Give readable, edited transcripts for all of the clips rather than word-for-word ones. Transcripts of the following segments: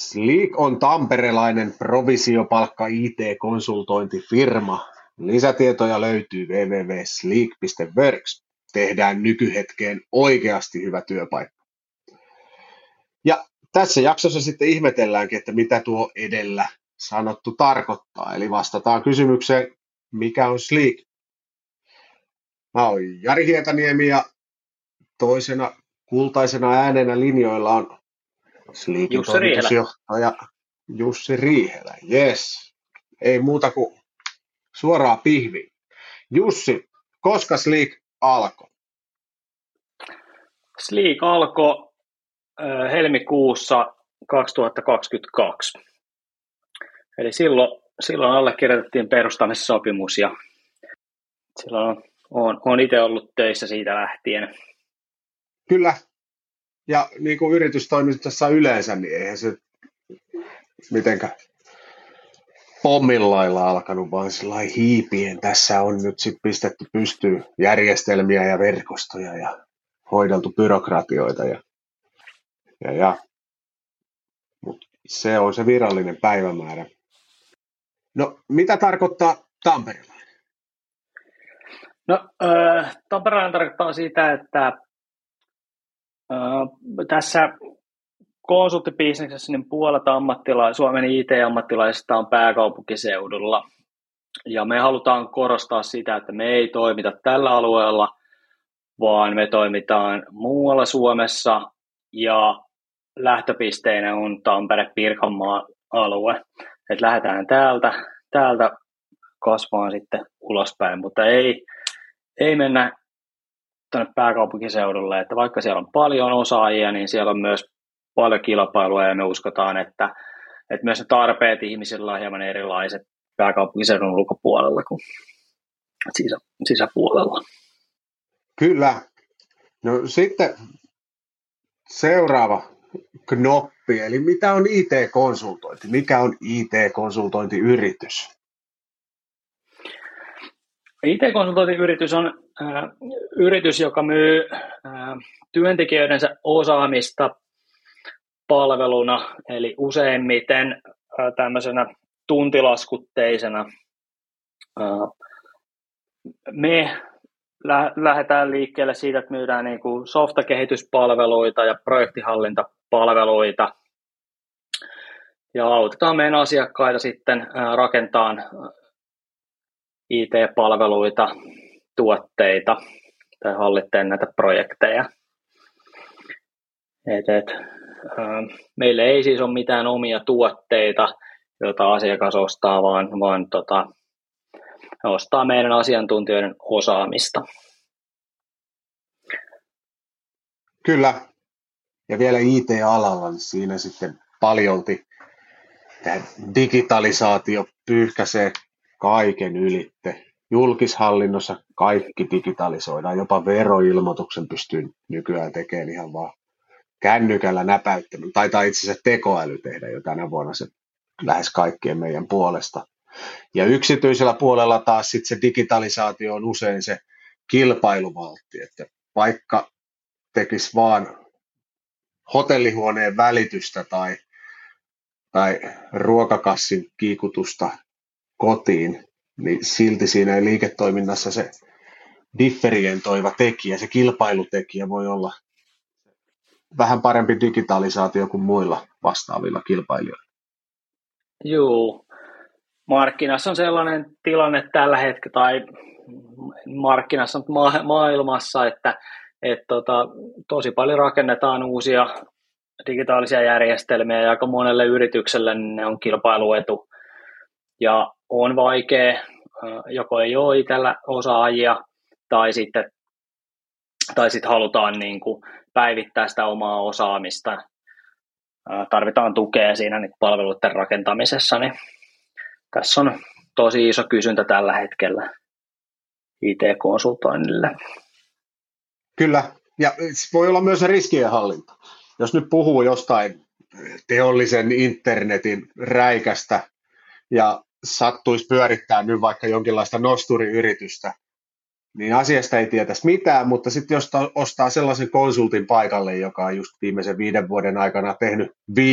Sleek on tamperelainen provisiopalkka IT-konsultointifirma. Lisätietoja löytyy www.sleek.works. Tehdään nykyhetkeen oikeasti hyvä työpaikka. Ja tässä jaksossa sitten ihmetelläänkin, että mitä tuo edellä sanottu tarkoittaa. Eli vastataan kysymykseen, mikä on Sleek? Mä oon Jari Hietaniemi ja toisena kultaisena äänenä linjoilla on Sleekin toimitusjohtaja Jussi Riihelä. Yes. Ei muuta kuin suoraan pihviin. Jussi, koska Sleek alkoi? Sleek alkoi helmikuussa 2022. Eli silloin allekirjoitettiin perustamissopimus ja silloin olen itse ollut töissä siitä lähtien. Kyllä. Ja niin kuin yritystoiminnassa yleensä, niin eihän se mitenkään pommillailla alkanut, vaan sellainen hiipien. Tässä on nyt sitten pistetty pystyyn järjestelmiä ja verkostoja ja hoideltu byrokratioita. Mutta se on se virallinen päivämäärä. No, mitä tarkoittaa tamperelainen? No, tamperelainen tarkoittaa sitä, että tässä konsulttibisneksessä niin puolet Suomen IT-ammattilaisista on pääkaupunkiseudulla. Ja me halutaan korostaa sitä, että me ei toimita tällä alueella, vaan me toimitaan muualla Suomessa ja lähtöpisteenä on Tampere-Pirkanmaan alue. Et lähdetään täältä kasvaan sitten ulospäin, mutta ei mennä tuonne pääkaupunkiseudulle, että vaikka siellä on paljon osaajia, niin siellä on myös paljon kilpailua ja me uskotaan, että myös ne tarpeet ihmisillä on hieman erilaiset pääkaupunkiseudun ulkopuolella kuin sisäpuolella. Kyllä. No sitten seuraava knoppi, eli mitä on IT-konsultointi? Mikä on IT-konsultointiyritys? IT-konsultointiyritys on yritys, joka myy työntekijöidensä osaamista palveluna, eli useimmiten tämmöisenä tuntilaskutteisena. Me lähdetään liikkeelle siitä, että myydään niin kuin softakehityspalveluita ja projektihallintapalveluita ja autetaan meidän asiakkaita sitten rakentamaan IT-palveluita, tuotteita tai hallitteen näitä projekteja. Meillä ei siis ole mitään omia tuotteita, joita asiakas ostaa, vaan ostaa meidän asiantuntijoiden osaamista. Kyllä. Ja vielä IT-alalla, niin siinä sitten paljolti tämä digitalisaatio pyyhkäisee kaiken ylitte. Julkishallinnossa kaikki digitalisoidaan, jopa veroilmoituksen pystyy nykyään tekemään ihan vaan kännykällä näpäyttämällä. Taitaa itse asiassa tekoäly tehdä jo tänä vuonna se lähes kaikkien meidän puolesta. Ja yksityisellä puolella taas sit se digitalisaatio on usein se kilpailuvaltti, että vaikka tekisi vaan hotellihuoneen välitystä tai ruokakassin kiikutusta kotiin, niin silti siinä ei liiketoiminnassa se differientoiva tekijä, se kilpailutekijä voi olla vähän parempi digitalisaatio kuin muilla vastaavilla kilpailijoilla. Joo. Markkinassa on sellainen tilanne tällä hetkellä, tai markkinassa maailmassa, että tosi paljon rakennetaan uusia digitaalisia järjestelmiä ja aika monelle yritykselle ne on kilpailuetu. Ja on vaikea, joko ei ole itsellä osaajia tai sitten halutaan niin kuin päivittää sitä omaa osaamista. Tarvitaan tukea siinä niin palveluiden rakentamisessa, niin tässä on tosi iso kysyntä tällä hetkellä IT-konsultoinnille. Kyllä, ja voi olla myös riskienhallinta. Jos nyt puhuu jostain teollisen internetin räikästä ja sattuisi pyörittää nyt vaikka jonkinlaista nosturiyritystä, niin asiasta ei tietäisi mitään, mutta sitten jos ostaa sellaisen konsultin paikalle, joka on just viimeisen 5 vuoden aikana tehnyt 5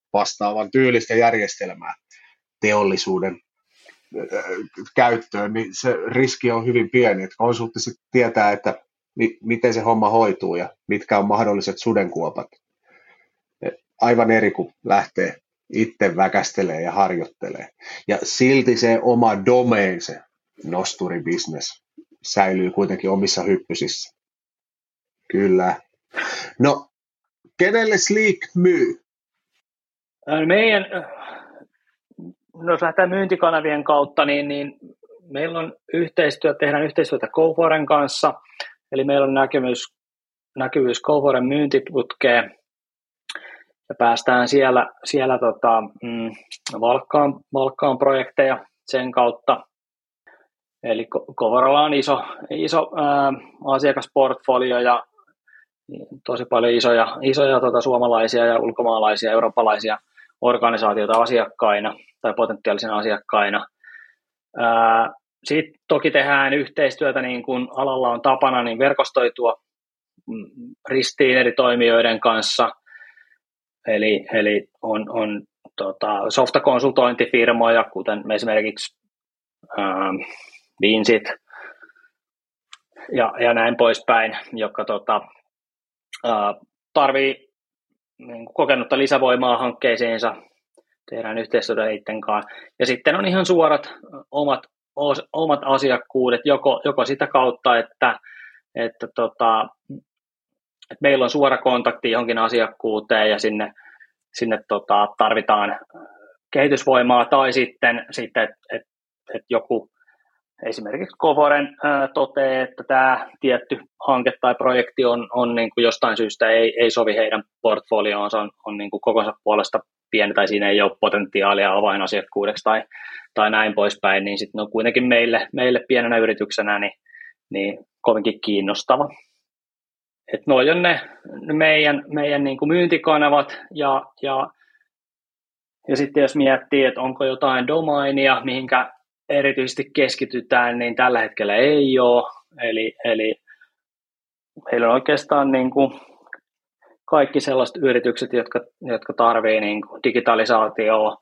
vastaavan tyylistä järjestelmää teollisuuden käyttöön, niin se riski on hyvin pieni, että konsultti sitten tietää, että miten se homma hoituu ja mitkä on mahdolliset sudenkuopat. Aivan eri kuin lähtee itse väkästelee ja harjoittelee. Ja silti se oma domain, se nosturibisnes, säilyy kuitenkin omissa hyppysissä. Kyllä. No, kenelle Sleek myy? Jos lähdetään myyntikanavien kautta, niin meillä on tehdään yhteistyötä Goforen kanssa, eli meillä on näkyvyys Goforen myyntiputkeen, ja päästään siellä valkkaan projekteja sen kautta. Eli Goforella on iso asiakasportfolio ja tosi paljon isoja suomalaisia ja ulkomaalaisia, eurooppalaisia organisaatioita asiakkaina tai potentiaalisina asiakkaina. Sitten toki tehdään yhteistyötä, niin kuin alalla on tapana, niin verkostoitua ristiin eri toimijoiden kanssa. Eli on softakonsultointifirmoja, kuten esimerkiksi Vinsit ja näin poispäin, jotka tarvii kokenutta lisävoimaa hankkeisiinsa, tehdään yhteistyötä niiden kanssa. Ja sitten on ihan suorat omat asiakkuudet, joko sitä kautta, että meillä on suora kontakti johonkin asiakkuuteen ja sinne tarvitaan kehitysvoimaa, tai sitten että joku esimerkiksi Goforen toteaa, että tämä tietty hanke tai projekti on niin kuin jostain syystä ei sovi heidän portfolioonsa, on niin kuin kokonsa puolesta pieni tai siinä ei ole potentiaalia avainasiakkuudeksi tai näin poispäin, niin sitten on kuitenkin meille pienenä yrityksenä niin kovinkin kiinnostava. Että noi on ne meidän niin kuin myyntikanavat ja sitten jos miettii, että onko jotain domainia, mihinkä erityisesti keskitytään, niin tällä hetkellä ei ole. Eli meillä on oikeastaan niin kuin kaikki sellaiset yritykset, jotka tarvitsee niin kuin digitalisaatioa,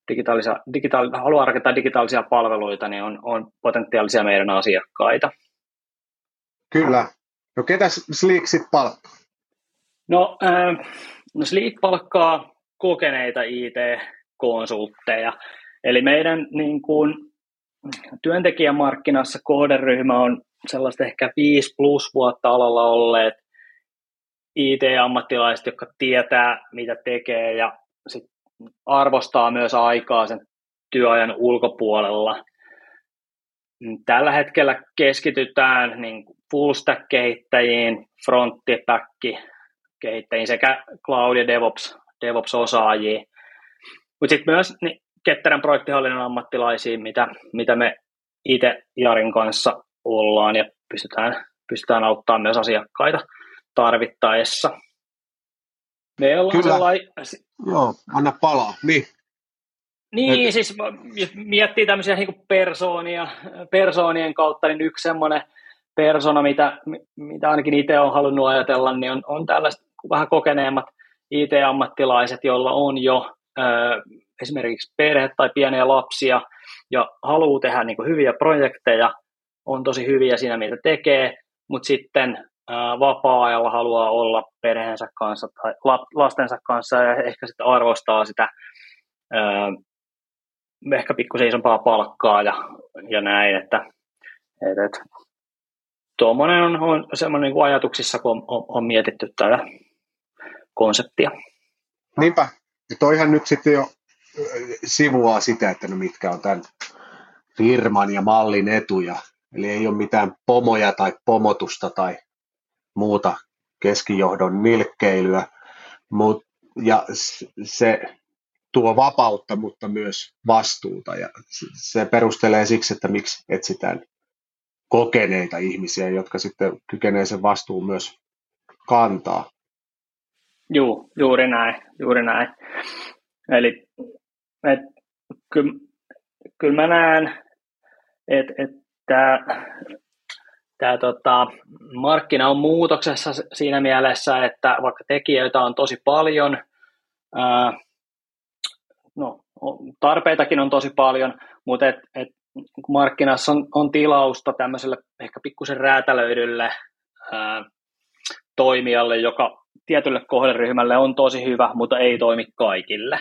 haluaa rakentaa digitaalisia palveluita, niin on potentiaalisia meidän asiakkaita. Kyllä. No ketä Sleek sitten palkkaa? No Sleek palkkaa kokeneita IT-konsultteja. Eli meidän niin kuin työntekijämarkkinassa kohderyhmä on sellaista ehkä 5+ vuotta alalla olleet IT-ammattilaiset, jotka tietää, mitä tekee ja sit arvostaa myös aikaa sen työajan ulkopuolella. Tällä hetkellä keskitytään niin full stack-kehittäjiin, front- ja back-kehittäjiin sekä cloud- ja DevOps-osaajiin. Mutta sitten myös ketterän projektihallinnon ammattilaisiin, mitä me itse Jarin kanssa ollaan ja pystytään auttamaan myös asiakkaita tarvittaessa. Me ollaan Joo, anna palaa. Niin, siis jos miettii tämmöisiä niin persoonien kautta, niin yksi semmoinen persona, mitä ainakin itse olen halunnut ajatella, niin on tällaiset vähän kokeneemmat IT-ammattilaiset, joilla on jo esimerkiksi perhe tai pieniä lapsia ja haluaa tehdä niin kuin hyviä projekteja, on tosi hyviä siinä, mitä tekee, mutta sitten vapaa-ajalla haluaa olla perheensä kanssa tai lastensa kanssa ja ehkä sitten arvostaa sitä ehkä pikkusen isompaa palkkaa ja näin, että tuommoinen on semmoinen niin kuin ajatuksissa, kun on mietitty tätä konseptia. Niinpä. Ja toihan nyt sitten jo sivuaa sitä, että no mitkä on tämän firman ja mallin etuja. Eli ei ole mitään pomoja tai pomotusta tai muuta keskijohdon nilkkeilyä, ja se tuo vapautta, mutta myös vastuuta. Ja se perustelee siksi, että miksi etsitään kokeneita ihmisiä, jotka sitten kykenee sen vastuun myös kantaa. Juu, juuri näin. Eli kyllä mä näen, että tämä markkina on muutoksessa siinä mielessä, että vaikka tekijöitä on tosi paljon, no, tarpeitakin on tosi paljon, mutta markkinassa on tilausta tämmöiselle ehkä pikkusen räätälöidylle toimijalle, joka tietylle kohderyhmälle on tosi hyvä, mutta ei toimi kaikille.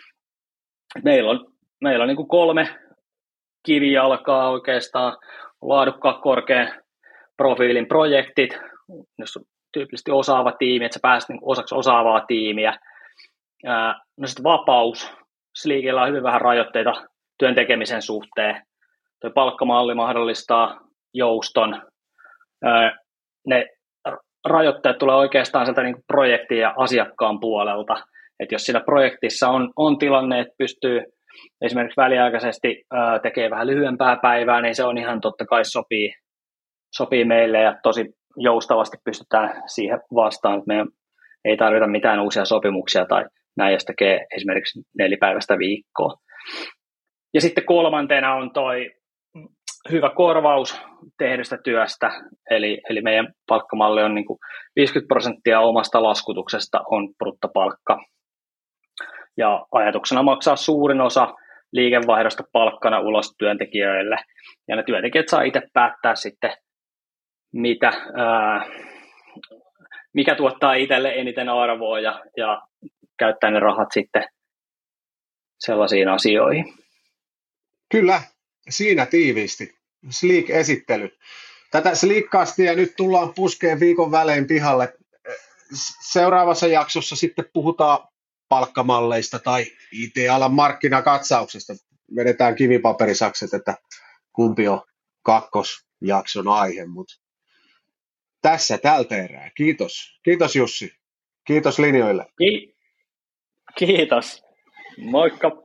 Meillä on niin kuin 3 kivijalkaa oikeastaan, laadukkaat korkean profiilin projektit, jos on tyypillisesti osaava tiimi, että sä pääset niin osaksi osaavaa tiimiä. No sitten vapaus. Sleekillä on hyvin vähän rajoitteita työn tekemisen suhteen. Tuo palkkamalli mahdollistaa jouston. Ne rajoitteet tulee oikeastaan sieltä niin projektin ja asiakkaan puolelta. että jos siinä projektissa on tilanne, että pystyy esimerkiksi väliaikaisesti tekemään vähän lyhyempää päivää, niin se on ihan totta kai sopii meille ja tosi joustavasti pystytään siihen vastaan, että meidän ei tarvita mitään uusia sopimuksia tai näin, jos tekee esimerkiksi 4-päiväistä viikkoa. Ja sitten kolmantena on toi hyvä korvaus tehdystä työstä, eli meidän palkkamalli on niin kuin 50% omasta laskutuksesta on bruttopalkka. Ja ajatuksena maksaa suurin osa liikevaihdosta palkkana ulos työntekijöille. Ja ne työntekijät saa itse päättää sitten, mikä tuottaa itselle eniten arvoa ja käyttää ne rahat sitten sellaisiin asioihin. Kyllä, siinä tiiviisti. Sleek-esittely. Tätä Sleek-kastia nyt tullaan puskeen viikon välein pihalle. Seuraavassa jaksossa sitten puhutaan palkkamalleista tai IT-alan markkinakatsauksesta. Vedetään kivipaperisakset, että kumpi on kakkosjakson aihe, mutta tässä tältä erää. Kiitos. Kiitos Jussi. Kiitos linjoille. Kiitos. Moikka.